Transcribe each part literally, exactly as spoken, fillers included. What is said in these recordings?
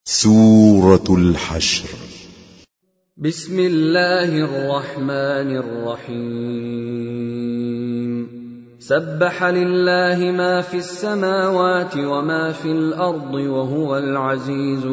سورة الحشر. بسم الله الرحمن الرحيم. سبح لله ما في السماوات وما في الأرض وهو العزيز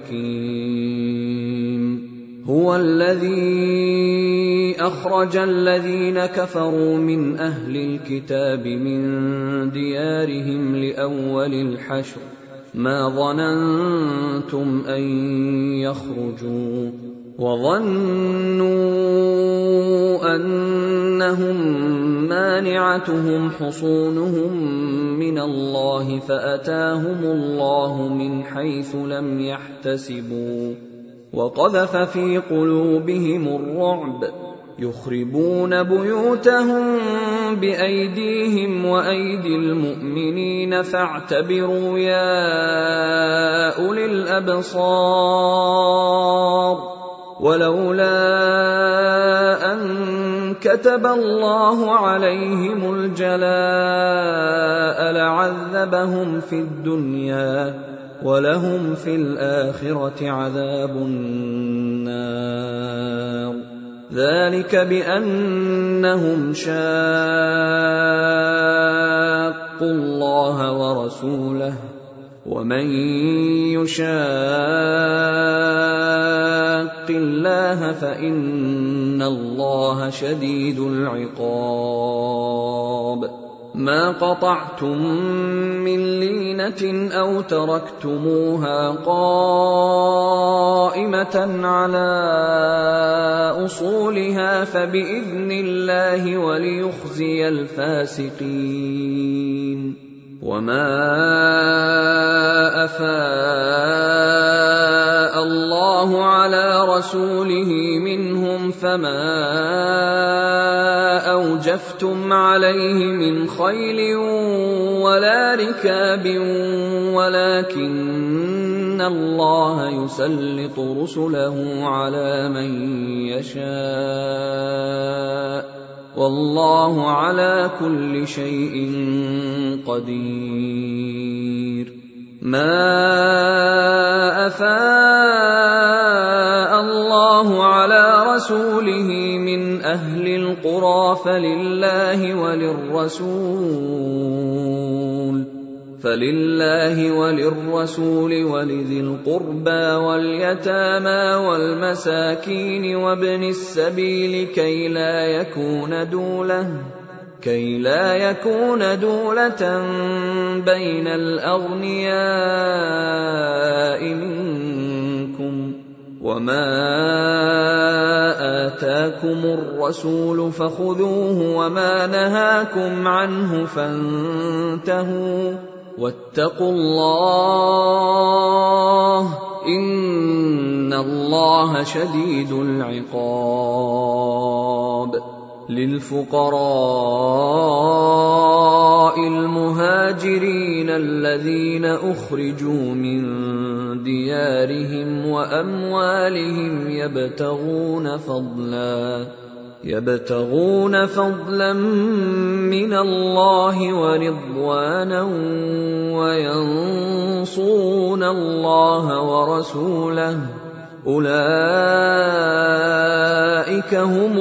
الحكيم. هو الذي أخرج الذين كفروا من أهل الكتاب من ديارهم لأول الحشر ما ظننتم أن يخرجوا وظنوا أنهم مانعتهم حصونهم من الله فأتاهم الله من حيث لم يحتسبوا وقذف في قلوبهم الرعب يخربون بيوتهم بأيديهم وأيدي المؤمنين فاعتبروا يا أولي الأبصار. ولولا أن كتب الله عليهم الجلاء لعذبهم في الدنيا ولهم في الآخرة عذاب النار. ذلك بأنهم شاقوا الله ورسوله ومن يشاق الله فإن الله شديد العقاب. ما قطعتم من لينة أو تركتموها قائمة على أصولها فبإذن الله وليخزي الفاسقين. وما أفاء الله على رسوله منهم فما أوجفتم عليه من خيل ولا ركاب ولكن الله يسلط رسله على من يشاء والله على كل شيء قدير. ما أفاء الله على رسوله من أهل القرى فلله وللرسول فلله وللرسول ولذي القربى واليتامى والمساكين وابن السبيل كي لا يكون دولة كي لا يكون دولة بين الأغنياء منكم. وما آتاكم الرسول فخذوه وما نهاكم عنه فانتهوا واتقوا الله إن الله شديد العقاب. للفقراء المهاجرين الذين أخرجوا من ديارهم وأموالهم يبتغون فضلا يبتغون فضلا من الله ورضوانا وينصرون الله ورسوله أولئك هم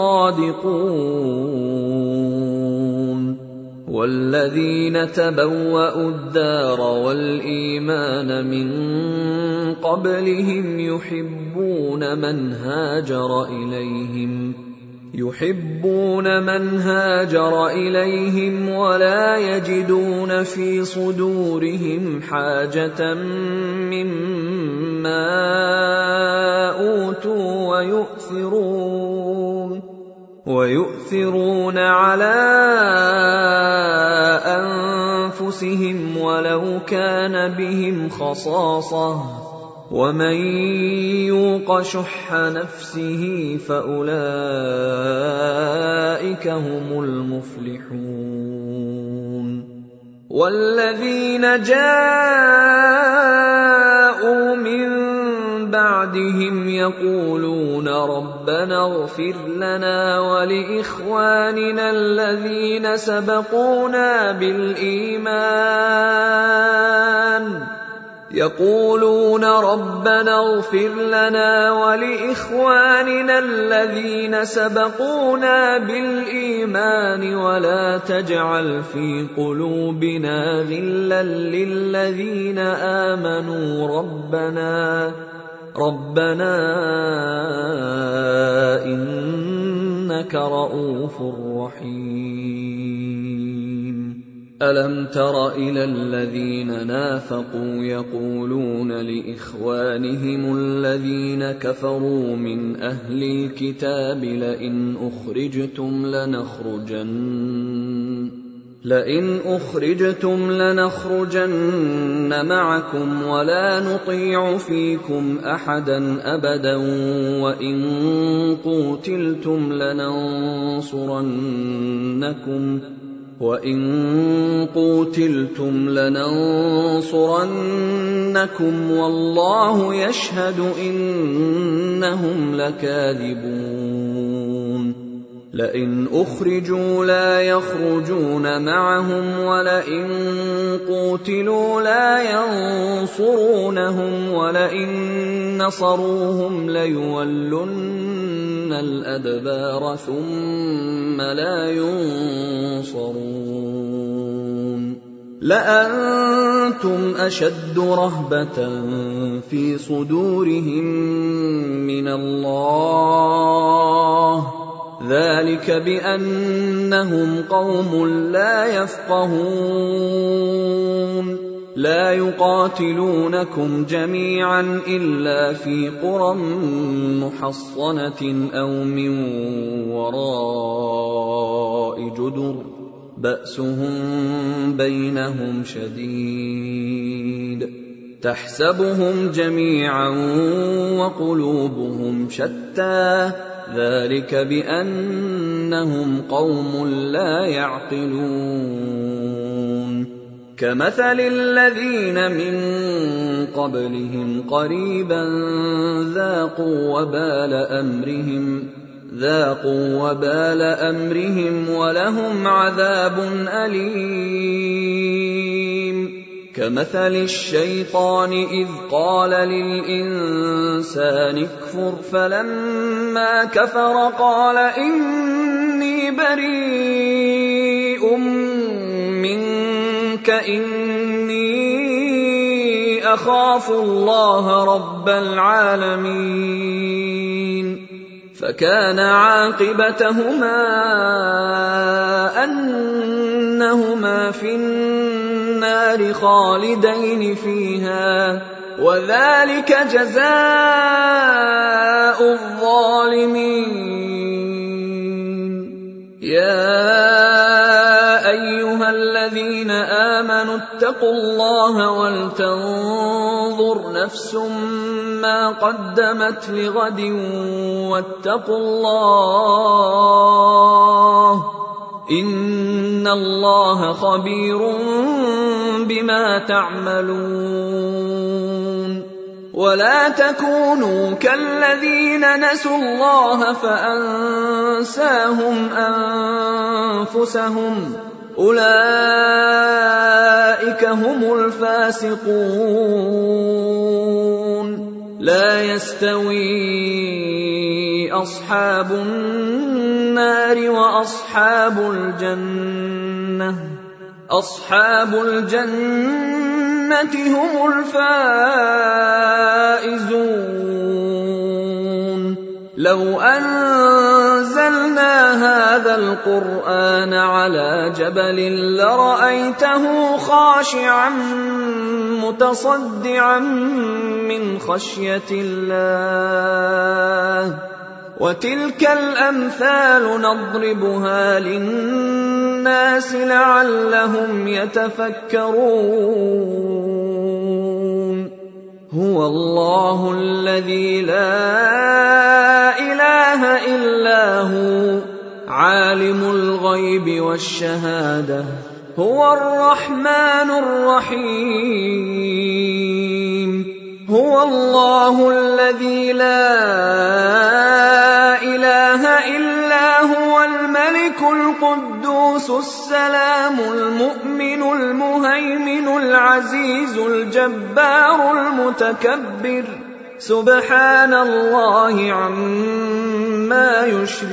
الصادقون. والذين تبوأوا الدار والإيمان من قبلهم يحبون من هاجر إليهم يحبون من هاجر إليهم ولا يجدون في صدورهم حاجة مما أوتوا ويؤثرون ويؤثرون على أنفسهم ولو كان بهم خصاصة ومن يوق شح نفسه فأولئك هم المفلحون. والذين جاءوا من بعدهم يقولون ربنا اغفر لنا ولإخواننا الذين سبقونا بالإيمان يقولون ربنا اغفر لنا ولإخواننا الذين سبقونا بالإيمان ولا تجعل في قلوبنا غلا للذين آمنوا ربنا ربنا إنك رءوف رحيم. ألم تر إلى الذين نافقوا يقولون لإخوانهم الذين كفروا من أهل الكتاب لئن أخرجتم لنخرجن لئن أخرجتم لنخرجن معكم ولا نطيع فيكم أحدا أبدا وإن قوتلتم لننصرنكم وَإِن قُوتِلْتُمْ لَنَنصُرَنَّكُمْ وَاللَّهُ يَشْهَدُ إِنَّهُمْ لَكَاذِبُونَ. لئن أخرجوا لا يخرجون معهم ولئن قوتلوا لا ينصرونهم ولئن نصروهم ليولن الأدبار ثم لا ينصرون. لأنتم أشد رهبة في صدورهم من الله ذلك بأنهم قوم لا يفقهون. لا يقاتلونكم جميعا إلا في قرى محصنة أو من وراء جدر بأسهم بينهم شديد تحسبهم جميعا وقلوبهم شتى ذلك بأنهم قوم لا يعقلون. كمثل الذين من قبلهم قريبا ذاقوا وبال أمرهم ذاقوا وبال أمرهم ولهم عذاب أليم. كمثل الشيطان إذ قال للإنسان اكفر فلما كفر قال إني بريء منك إني أخاف الله رب العالمين. فكان عاقبتهما أنهما في النار خالدين فيها وذلك جزاء الظالمين. يا أيها الذين آمنوا اتقوا الله ولتنظر نفس ما قدمت لغد واتقوا الله إن الله خبير بما تعملون. ولا تكونوا كالذين نسوا الله فأنساهم أنفسهم أولئك هم الفاسقون. لا يستوي أصحاب النار وأصحاب الجنة أصحاب الجنة هم الفائزون. لو أنزلنا هذا القرآن على جبل لرأيته خاشعا متصدعا من خشية الله. وتلك الأمثال نضربها للناس لعلهم يتفكرون. هو الله الذي لا إله إلا هو عالم الغيب والشهادة هو الرحمن الرحيم. هو الله الذي لا إله إلا هو الملك القدوس القدوس السلام المؤمن المهيمن العزيز الجبار المتكبر سبحان الله عما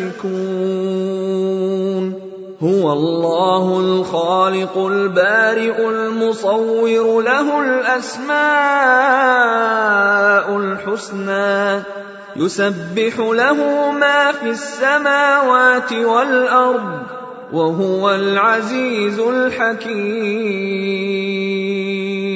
يشركون هو الله الخالق البارئ المصور له الأسماء الحسنى يسبح له ما في السماوات والأرض وهو العزيز الحكيم